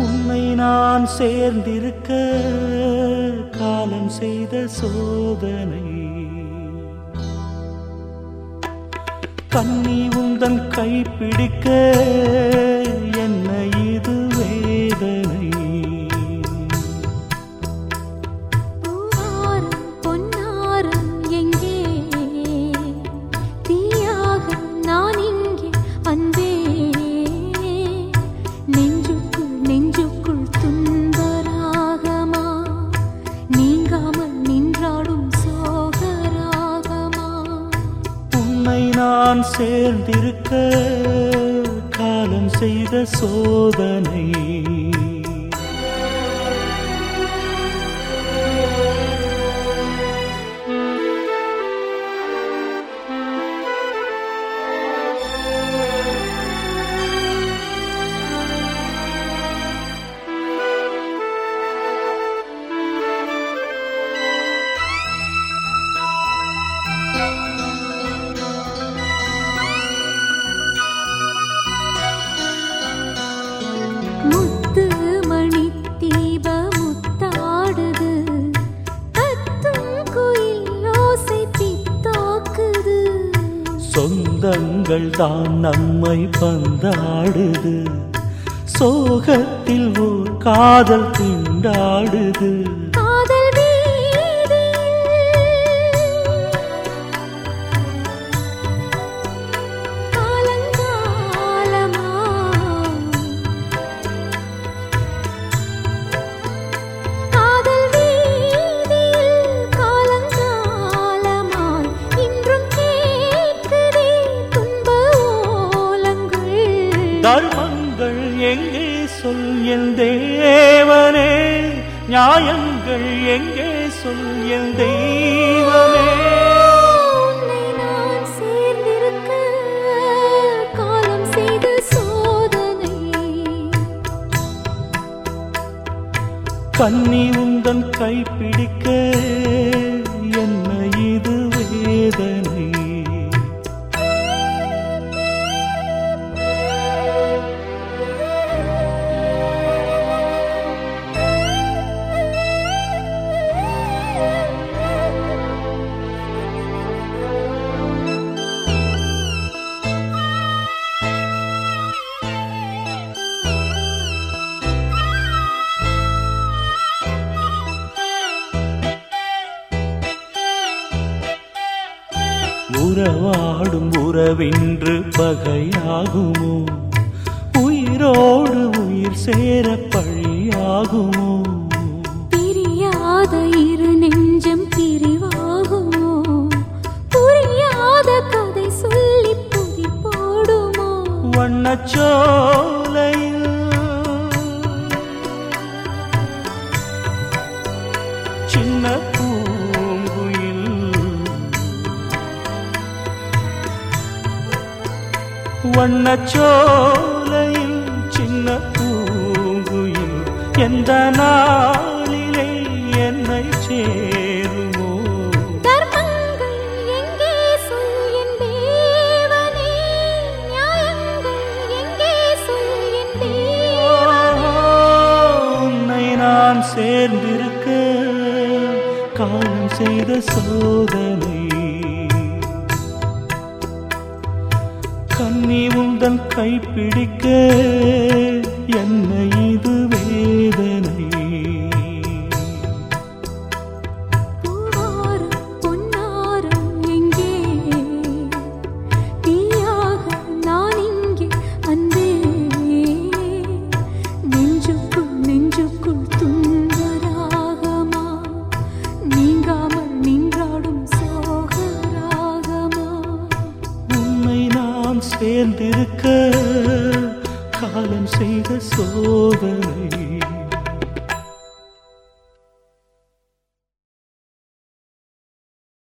உன்னை நான் சேர்ந்திருக்க காலம் செய்த சோதனை. கண்ணி உந்தன் கைப்பிடிக்க என்ன இது வேதனை. நான் சேர்ந்திருக்க காலம் செய்த சோதனை. சொந்தங்கள் தான் நம்மை பந்தாடுது, சோகத்தில் ஓர் காதல் திண்டாடுது. தர்மங்கள் எங்கே சொல் என் தேவனே, நியாயங்கள் எங்கே சொல் என் தெய்வமே. நான் சேர்ந்திருக்க காலம் செய்த சோதனை. கண்ணி உந்தன் கைப்பிடிக்க என்ன இது வேதனை. உறவாடும் உறவின்று பகையாகுமோ, உயிரோடு உயிர் சேர பழியாகுமோ. பிரியாத இரு நெஞ்சம் பிரிவாகுமோ, புரியாத கதை சொல்லி புதி போடுமோ. வண்ணச்சோலையில் சின்ன பூங்குயில், வண்ணச்சோலையில் சின்ன பூங்குயில் எந்த நாளிலே என்னை சேருமோ. தர்மங்கள் எங்கே சொல் என் தேவனே, நியாயங்கள் எங்கே சொல் என் தேவனே. உன்னை நான் சேர்ந்திருக்க காலம் செய்த சோதனை. கண்ணி உந்தன் கைப்பிடிக்க என்ன இது வேதனை. பொன்னாரம் எங்கே, தீயாக நான் இங்கே அன்பே. நெஞ்சுக்குள் நெஞ்சுக்குள் துன்பராகமா, நீங்காமல் நின்றாடும் சோகராகமா. உன்னை நான் சேர்ந்திருக்க காலம் செய்த சோதனை.